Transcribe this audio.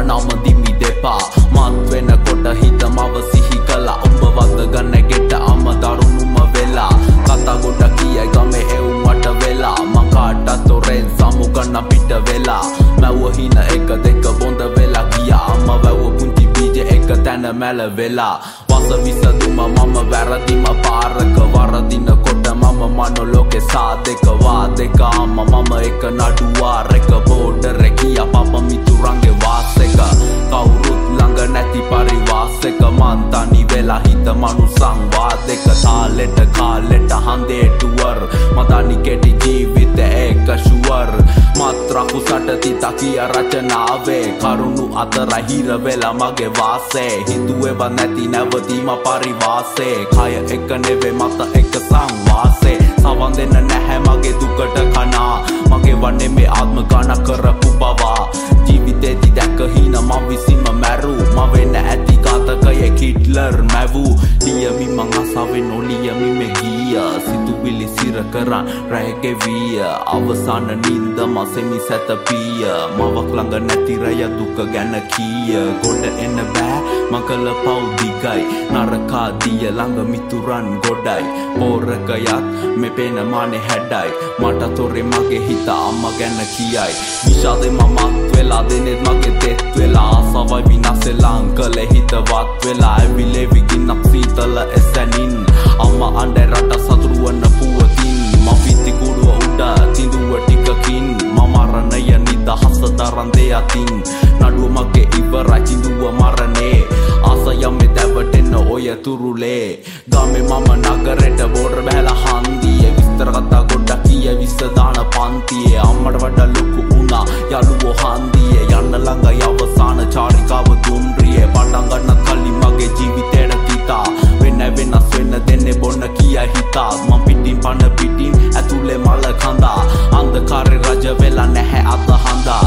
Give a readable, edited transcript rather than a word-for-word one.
නම දිමි දෙපා මත් වෙනකොට හිත මව සිහි කළා ඔබ වද ගන්න ගෙට අම දරුණුම වෙලා කතා ගොඩ කියයි ගමේ එවුමට වෙලා මං කාටත් තොරෙන් සමුගන්න පිට වෙලා මැව්ව හින එක දෙක බොඳ වෙලා ගියා අම්ම වැව්ව පුංචි බීජ එක තැන මැල වෙලා වස විසදුම මම වැරදිම පාරක වරදිනකොට මම මනෝලෝකේ සාදෙක වාදෙක අම්ම මම එක නඩුවාරෙක බෝඩර් ගියා පප මිතුරන්ගේ වාසෙක කවුරුත් ළඟ නැති පරිවාසෙක මන් තනි වෙලා හිත මනුසං වාදෙක තාලෙට කාලෙට හඳේටුවර් මදනි කෙටි ජීවිත එක ෂුවර් මත්‍රකු සටති තකිය රචනාවේ කරුණු අතර හිර වෙලා මගේ වාසේ හිතුවේව නැති නැවතීම පරිවාසේ කය එක නෙවේ මත එක සංවාසේ සවන් දෙන්න නැහැ මගේ දුකට කනා මගේ වන්නේ මේ ආත්ම ගණ කරපු බවා ජීවිතේදී දැක හින මම විසින්ම මැරූ මම වෙන්න ඇති ඝාතකයෙක් හිට්ලර් මැවූ ලියමි මං අසාවෙන් නොලියමි මේ ගිය සිතුවිලි සිර කරන් රැගේ විය අවසාන නින්ද මසෙමි සැතපිය මවක් ළඟ නැති රය දුක ගැන කීය ගොඩ එන්න බෑ මකල පව් දිගයි නරකා දිය ළඟ මිතුරන් ගොඩයි පෝරකයත් මේ පේන මානේ හැඩයි මට තොරේ මගේ හිත අම්මා ගැන කියයි විෂාදේ මමත් වෙලා දෙනෙත් මගේ තෙත් වෙලා ආසවයි විනාසෙලා අංකලේ හිතවත් වෙලා ඇවිලේ විගින්නක් සීතල එසැනින් අම්මා අඬේ රට සතුරුවන පුවතින් මම පිටි කුඩුව උඩ තිඳුව ටිකකින් මම මරණය නිදහස දරන් දෙයතින් නඩුව මගේ ඉවරයි තිඳුව මරණේ ආසයමේ දැවටෙන්න ඔය තුරුලේ ගමේ මම නගරෙට බෝඩර් බැලලා හන්දියේ විස්තර කතා ගොඩක් කිය විස්ස දාන පන්තියේ අම්මට වඩා ලොකු වුණා යළුවෝ හන්දියේ යන්න ළඟයි අවසාන චාරිකාව දුම්රියේ පටන් ගන්න කලින් මගේ ජීවිතේට තිතා වෙන වෙනස් වෙන්න දෙන්නේ බොන්න කියයි හිතා මම පිටින් පන පිටින් ඇතුලේ මල කඳා අන්ධකාරේ රජ වෙලා නැහැ අත හඳා